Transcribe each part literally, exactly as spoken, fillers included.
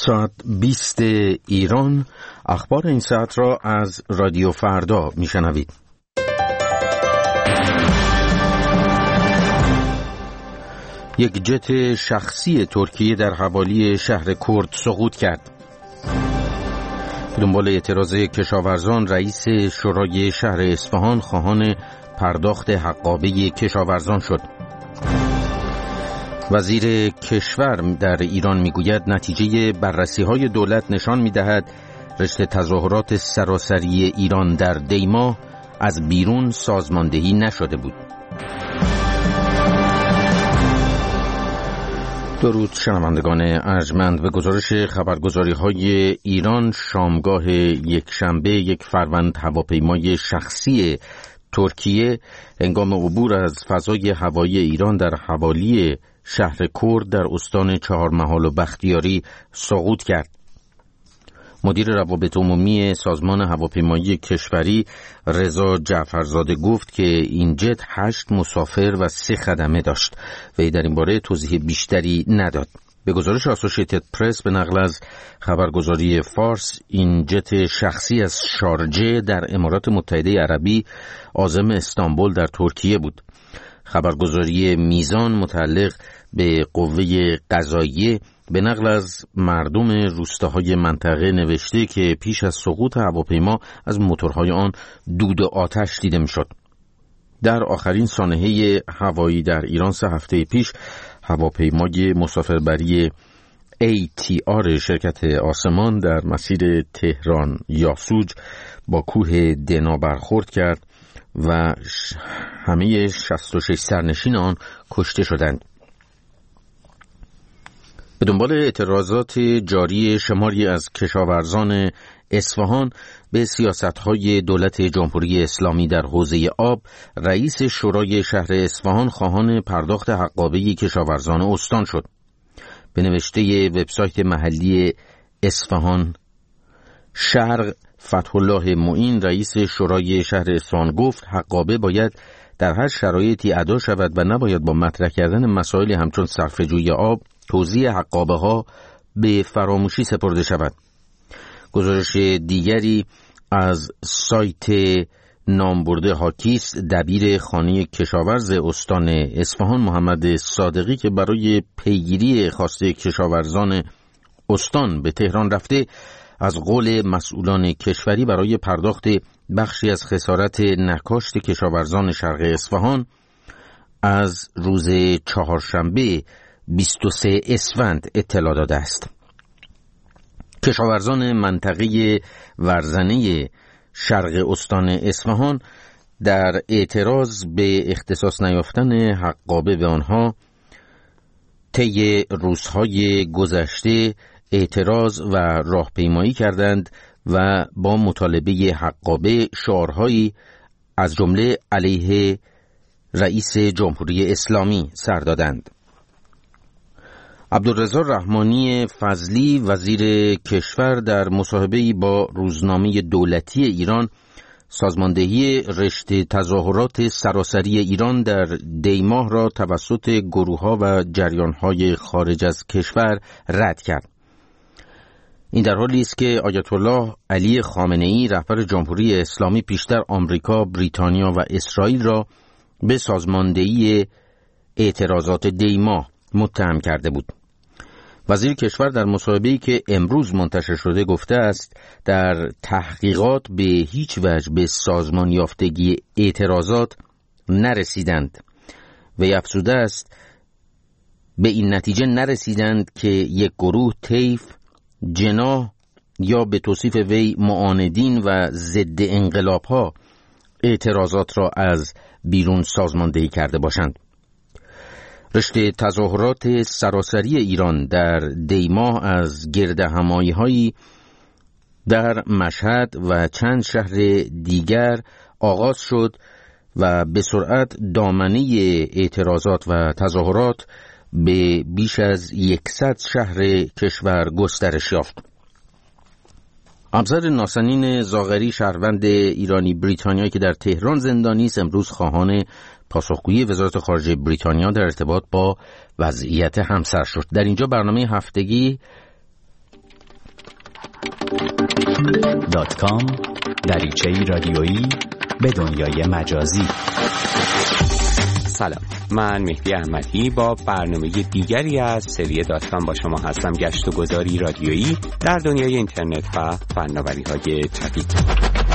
ساعت بیست ایران. اخبار این ساعت را از رادیو فردا میشنوید. یک جت شخصی ترکیه در حوالی شهر کرد سقوط کرد. دنبال اعتراض کشاورزان، رئیس شورای شهر اصفهان خواهان پرداخت حقابه کشاورزان شد. وزیر کشور در ایران میگوید نتیجه بررسی‌های دولت نشان می‌دهد رشته تظاهرات سراسری ایران در دی‌ماه از بیرون سازماندهی نشده بود. درود شنوندگان ارجمند. به گزارش خبرگزاری‌های ایران، شامگاه یکشنبه یک فروند هواپیمای شخصی ترکیه هنگام عبور از فضای هوایی ایران در حوالی شهر کرد در استان چهارمحال و بختیاری سقوط کرد. مدیر روابط عمومی سازمان هواپیمایی کشوری رضا جعفرزاده گفت که این جت هشت مسافر و سه خدمه داشت. وی در این باره توضیح بیشتری نداد. به گزارش آسوشیتد پرس به نقل از خبرگزاری فارس، این جت شخصی از شارجه در امارات متحده عربی عازم استانبول در ترکیه بود. خبرگزاری میزان متعلق به قوه قضاییه به نقل از مردم روستاهای منطقه نوشته که پیش از سقوط هواپیما از موتورهای آن دود آتش دیده میشد. در آخرین سانحه هوایی در ایران سه هفته پیش هواپیمای مسافربری ای تی آر شرکت آسمان در مسیر تهران یاسوج با کوه دنا برخورد کرد و همه شصت و شش سرنشین آن کشته شدند. به دنبال اعتراضات جاری شماری از کشاورزان اصفهان به سیاست‌های دولت جمهوری اسلامی در حوزه آب، رئیس شورای شهر اصفهان خواهان پرداخت حقابه کشاورزان استان شد. به نوشته وبسایت محلی اصفهان شرق، فتح الله معین رئیس شورای شهر اصفهان گفت حقابه باید در هر شرایطی ادا شود و نباید با مطرح کردن مسائلی همچون صرفه‌جویی آب توزیع حقابه ها به فراموشی سپرده شود. گزارش دیگری از سایت نامبرده هاکیست، دبیر خانه کشاورز استان اصفهان محمد صادقی که برای پیگیری خواسته کشاورزان استان به تهران رفته، از قول مسئولان کشوری برای پرداخت بخشی از خسارت نکاشت کشاورزان شرق اصفهان از روز چهارشنبه بیست و سه اسفند اطلاع داده است. کشاورزان منطقه ورزنه شرق استان اصفهان در اعتراض به اختصاص نیافتن حقابه به آنها طی روزهای گذشته اعتراض و راهپیمایی کردند و با مطالبه حقابه شعارهایی از جمله علیه رئیس جمهوری اسلامی سر دادند. عبدالرضا رحمانی فضلی وزیر کشور در مصاحبه‌ای با روزنامه دولتی ایران سازماندهی رشته تظاهرات سراسری ایران در دی‌ماه را توسط گروه‌ها و جریان‌های خارج از کشور رد کرد. این در حالی است که آیت الله علی خامنه‌ای رهبر جمهوری اسلامی پیشتر آمریکا، بریتانیا و اسرائیل را به سازماندهی اعتراضات دی‌ماه متهم کرده بود. وزیر کشور در مصاحبه‌ای که امروز منتشر شده گفته است در تحقیقات به هیچ وجه به سازمان یافتگی اعتراضات نرسیدند و افزوده است به این نتیجه نرسیدند که یک گروه طیف، جناح یا به توصیف وی معاندین و ضد انقلاب‌ها اعتراضات را از بیرون سازماندهی کرده باشند. رشته تظاهرات سراسری ایران در دی‌ماه از گردهمایی‌هایی در مشهد و چند شهر دیگر آغاز شد و به سرعت دامنه اعتراضات و تظاهرات به بیش از صد شهر کشور گسترش یافت. ابزر ناسنین زاغری، شهروند ایرانی بریتانیایی که در تهران زندانی است، امروز خواهان پاسخگویی وزارت خارجه بریتانیا در ارتباط با وضعیت همسر شد. در اینجا برنامه هفتگی دات کام دریچه‌ای رادیویی به دنیای مجازی. سلام، من مهدی احمدی با برنامه دیگری از سری دات کام با شما هستم. گشت و گذاری رادیویی در دنیای اینترنت و فناوری‌های جدید.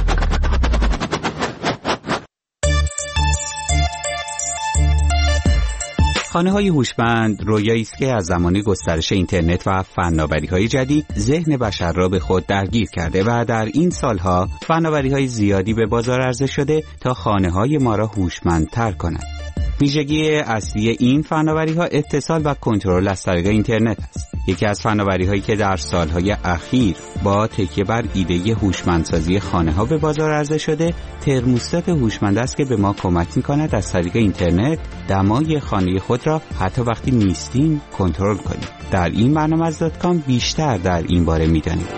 خانه‌های هوشمند رویایی است که از زمان گسترش اینترنت و فناوری‌های جدید ذهن بشر را به خود درگیر کرده و در این سالها فناوری‌های زیادی به بازار عرضه شده تا خانه‌های ما را هوشمندتر کنند. ویژگی اصلی این فناوری‌ها اتصال و کنترل از طریق اینترنت است. یکی از فناوری‌هایی که در سالهای اخیر با تکیه بر ایده هوشمندسازی خانه‌ها به بازار عرضه شده، ترموستات هوشمند است که به ما کمک می‌کند از طریق اینترنت دمای خانه خود را حتی وقتی نیستیم کنترل کنیم. در این برنامه از دات کام بیشتر در این باره می‌دانیم.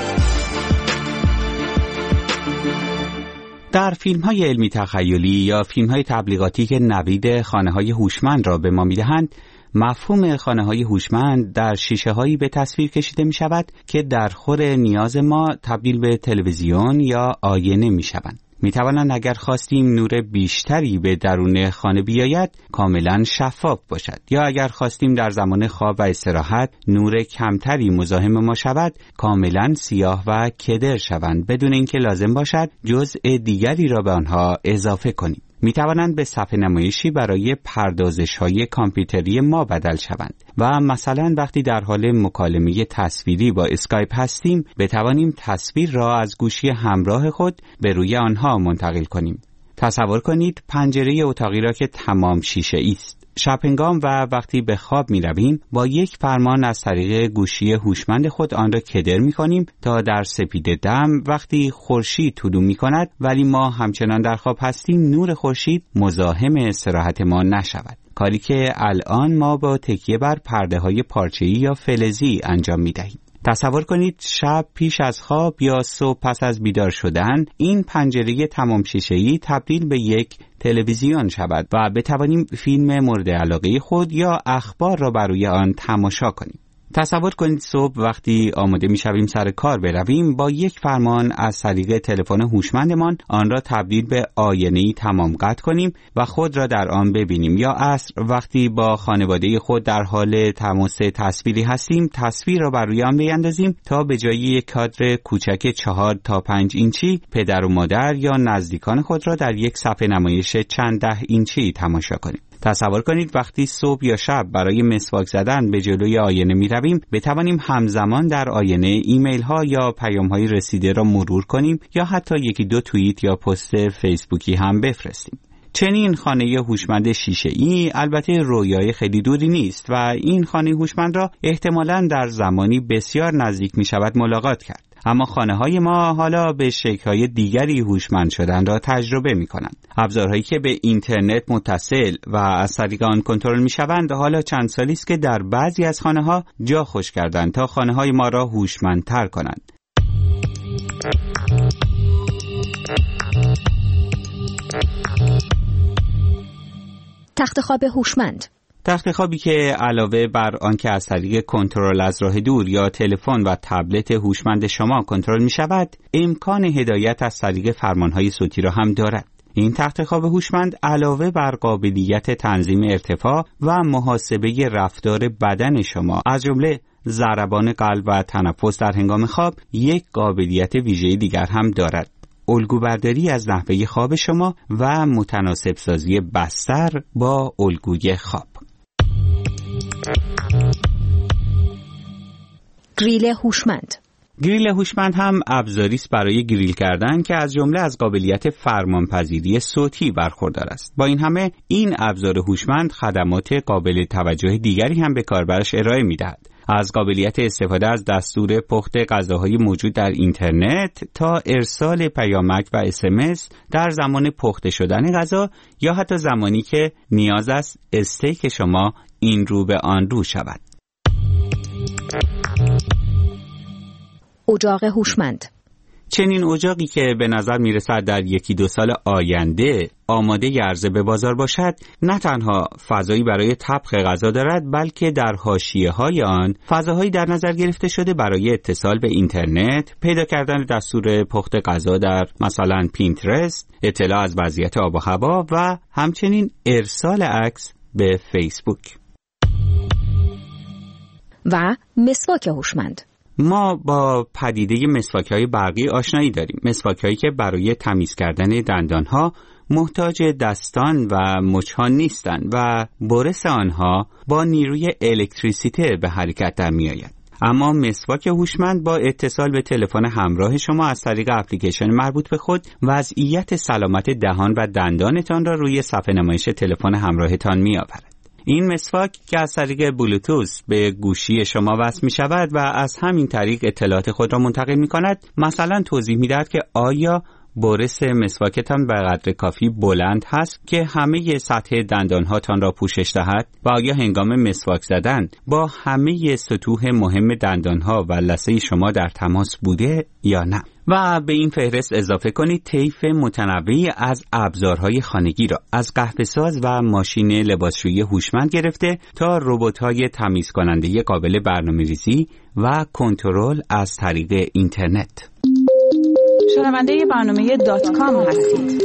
در فیلم‌های علمی تخیلی یا فیلم‌های تبلیغاتی که نوید خانه‌های هوشمند را به ما می‌دهند، مفهوم خانه‌های هوشمند در شیشه‌هایی به تصویر کشیده می‌شود که در خور نیاز ما تبدیل به تلویزیون یا آینه می‌شوند. می‌توانند اگر خواستیم نور بیشتری به درون خانه بیاید کاملاً شفاف باشد، یا اگر خواستیم در زمان خواب و استراحت نور کمتری مزاحم ما شود کاملاً سیاه و کدر شوند بدون اینکه لازم باشد جزء دیگری را به آنها اضافه کنیم. می توانند به صفحه نمایشی برای پردازش‌های کامپیوتری ما بدل شوند و مثلا وقتی در حال مکالمه تصویری با اسکایپ هستیم بتوانیم تصویر را از گوشی همراه خود به روی آنها منتقل کنیم. تصور کنید پنجره اتاقی را که تمام شیشه‌ای است. شب هنگام و وقتی به خواب می رویم با یک فرمان از طریق گوشی هوشمند خود آن را کدر می کنیم تا در سپیده دم وقتی خورشید طلوع می کند ولی ما همچنان در خواب هستیم نور خورشید مزاحم استراحت ما نشود، کاری که الان ما با تکیه بر پرده های پارچه‌ای یا فلزی انجام می دهیم. تصور کنید شب پیش از خواب یا صبح پس از بیدار شدن این پنجره تمام شیشه‌ای تبدیل به یک تلویزیون شود و بتوانیم فیلم مورد علاقه خود یا اخبار را بر روی آن تماشا کنیم. تصور کنید صبح وقتی آماده می‌شویم سر کار برویم با یک فرمان از طریق تلفن هوشمندمان آن را تبدیل به آینه‌ای تمام قد کنیم و خود را در آن ببینیم، یا عصر وقتی با خانواده خود در حال تماس تصویری هستیم تصویر را بر روی آن بیندازیم تا به جای یک کادر کوچک چهار تا پنج اینچی پدر و مادر یا نزدیکان خود را در یک صفحه نمایش چند ده اینچی تماشا کنیم. تصور کنید وقتی صبح یا شب برای مسواک زدن به جلوی آینه می رویم بتوانیم همزمان در آینه ایمیل ها یا پیام های رسیده را مرور کنیم یا حتی یکی دو توییت یا پست فیسبوکی هم بفرستیم. چنین خانه هوشمند شیشه‌ای البته رویای خیلی دوری نیست و این خانه هوشمند را احتمالاً در زمانی بسیار نزدیک می شود ملاقات کرد. اما خانه‌های ما حالا به شکل‌های دیگری هوشمند شدن را تجربه می‌کنند. ابزارهایی که به اینترنت متصل و از طریق آن کنترل می‌شوند حالا چند سالی است که در بعضی از خانه‌ها جا خوش کردند تا خانه‌های ما را هوشمندتر کنند. تخت خواب هوشمند. تخت خوابی که علاوه بر آنکه از طریق کنترل از راه دور یا تلفن و تبلت هوشمند شما کنترل می شود، امکان هدایت از طریق فرمانهای صوتی را هم دارد. این تخت خواب هوشمند علاوه بر قابلیت تنظیم ارتفاع و محاسبه رفتار بدن شما از جمله ضربان قلب و تنفس در هنگام خواب، یک قابلیت ویژه دیگر هم دارد: الگوبرداری از نحوه خواب شما و متناسب سازی بستر با الگوی خواب. گریل هوشمند. گریل هوشمند هم ابزاری است برای گریل کردن که از جمله از قابلیت فرمانپذیری صوتی برخوردار است. با این همه این ابزار هوشمند خدمات قابل توجه دیگری هم به کاربرش ارائه می‌دهد، از قابلیت استفاده از دستور پخت غذاهای موجود در اینترنت تا ارسال پیامک و اس ام اس در زمان پخته شدن غذا یا حتی زمانی که نیاز است استیک شما این رو به آن رو شود. اجاق هوشمند. چنین اجاقی که به نظر میرسد در یکی دو سال آینده آماده عرضه به بازار باشد، نه تنها فضایی برای طبخ غذا دارد، بلکه در حاشیه‌های آن فضاهایی در نظر گرفته شده برای اتصال به اینترنت، پیدا کردن دستور پخت غذا در مثلا پینترست، اطلاع از وضعیت آب و هوا و همچنین ارسال عکس به فیسبوک. و مسواک هوشمند. ما با پدیده مسواک‌های برقی آشنایی داریم. مسواک‌هایی که برای تمیز کردن دندان‌ها محتاج دستان و مچ‌ها نیستند و برس آنها با نیروی الکتریسیته به حرکت در می‌آید. اما مسواک هوشمند با اتصال به تلفن همراه شما از طریق اپلیکیشن مربوط به خود وضعیت سلامت دهان و دندانتان را روی صفحه نمایش تلفن همراهتان می‌آورد. این مسواک که از طریق بلوتوث به گوشی شما وصل می شود و از همین طریق اطلاعات خود را منتقل می کند، مثلا توضیح می دهد که آیا برس مسواکتان به قدر کافی بلند هست که همه سطح دندانهاتان را پوشش دهد و آیا هنگام مسواک زدن با همه سطوح مهم دندانها و لثه شما در تماس بوده یا نه. و به این فهرست اضافه کنید طیف متنوعی از ابزارهای خانگی را، از قهوه‌ساز و ماشین لباسشویی هوشمند گرفته تا ربات‌های تمیز کننده قابل برنامه‌ریزی و کنترل از طریق اینترنت. شنونده برنامه دات کام هستید.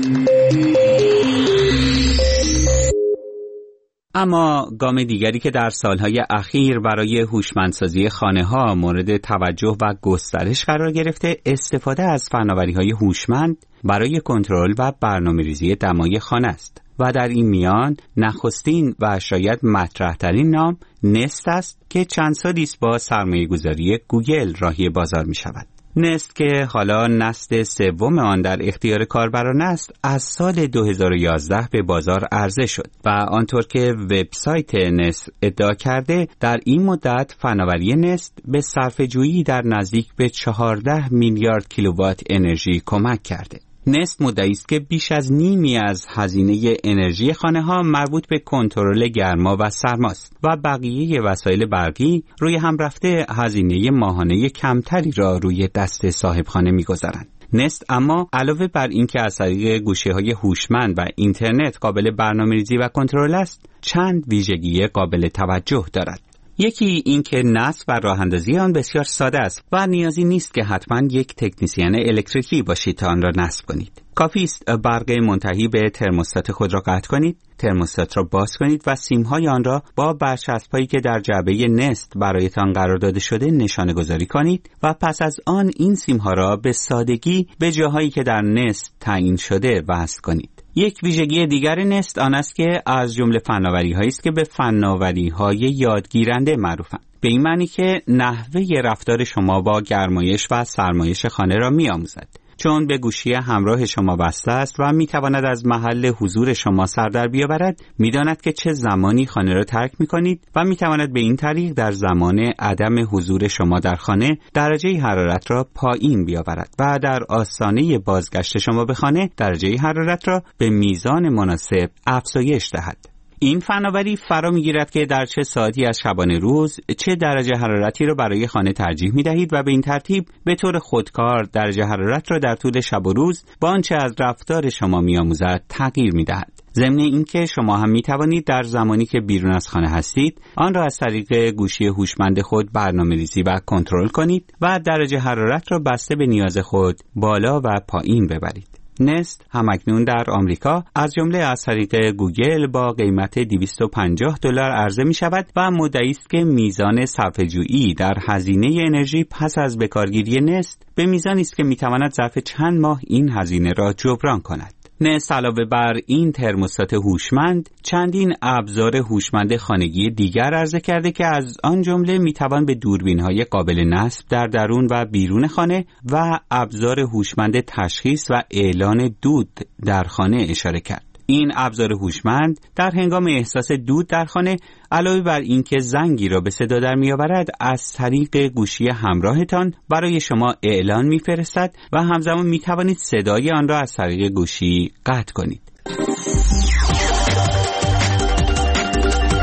اما گام دیگری که در سالهای اخیر برای هوشمندسازی خانه‌ها مورد توجه و گسترش قرار گرفته، استفاده از فناوری‌های هوشمند برای کنترل و برنامه‌ریزی دمای خانه است و در این میان نخستین و شاید مطرح‌ترین نام نست است که چند سالی است با سرمایه‌گذاری گوگل راهی بازار می‌شود. نست که حالا نسل سوم آن در اختیار کاربران است، از سال دو هزار و یازده به بازار عرضه شد و آنطور که وبسایت نست ادعا کرده، در این مدت فناوری نست به صرفه‌جویی در نزدیک به چهارده میلیارد کیلووات انرژی کمک کرده. نست مدعی است که بیش از نیمی از هزینه انرژی خانه‌ها مربوط به کنترل گرما و سرماست و بقیه وسایل برقی روی هم رفته هزینه ماهانه کمتری را روی دست صاحب خانه می‌گذارند. نست اما علاوه بر اینکه از طریق گوشی‌های هوشمند و اینترنت قابل برنامه‌ریزی و کنترل است، چند ویژگی قابل توجه دارد. یکی این که نصب و راه اندازی آن بسیار ساده است و نیازی نیست که حتما یک تکنسین الکتریکی باشید تا آن را نصب کنید. کافی است برق منتهی به ترموستات خود را قطع کنید، ترموستات را باز کنید و سیم‌های آن را با برچسب‌هایی که در جعبه نست برایتان قرار داده شده نشانه گذاری کنید و پس از آن این سیم‌ها را به سادگی به جاهایی که در نست تعیین شده وصل کنید. یک ویژگی دیگر نست آن است که از جمله فناوری‌هایی است که به فناوری‌های یادگیرنده معروفند. به این معنی که نحوه رفتار شما با گرمایش و سرمایش خانه را می‌آموزد. چون به گوشی همراه شما وصل است و می‌تواند از محل حضور شما سر در بیاورد، می‌داند که چه زمانی خانه را ترک می‌کنید و می‌تواند به این طریق در زمان عدم حضور شما در خانه درجه حرارت را پایین بیاورد و در آستانه بازگشت شما به خانه درجه حرارت را به میزان مناسب افزایش دهد. این فناوری فرا می‌گیرد که در چه ساعتی از شبانه روز چه درجه حرارتی را برای خانه ترجیح می‌دهید و به این ترتیب به طور خودکار درجه حرارت را در طول شب و روز با آنچه از رفتار شما می‌آموزد تغییر می‌دهد. ضمن اینکه شما هم می‌توانید در زمانی که بیرون از خانه هستید آن را از طریق گوشی هوشمند خود برنامه‌ریزی و کنترل کنید و درجه حرارت را بسته به نیاز خود بالا و پایین ببرید. نست همکنون در آمریکا از جمله از طریق گوگل با قیمت دویست و پنجاه دلار عرضه می شود و مدعی است که میزان صرفه‌جویی در هزینه انرژی پس از بکارگیری نست به میزانی است که می تواند ظرف چند ماه این هزینه را جبران کند. نست علاوه بر این ترموستات هوشمند چندین ابزار هوشمند خانگی دیگر عرضه کرده که از آن جمله میتوان به دوربین‌های قابل نصب در درون و بیرون خانه و ابزار هوشمند تشخیص و اعلان دود در خانه اشاره کرد. این ابزار هوشمند در هنگام احساس دود در خانه علاوه بر اینکه زنگی را به صدا در می‌آورد، از طریق گوشی همراهتان برای شما اعلان می‌فرستد و همزمان می‌توانید صدای آن را از طریق گوشی قطع کنید.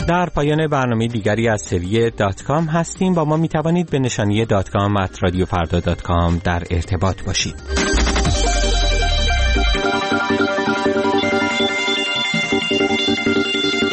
در پایان برنامه دیگری از سری دات کام هستیم. با ما می توانید به نشانی دات کام ات رادیو فردا دات کام در ارتباط باشید.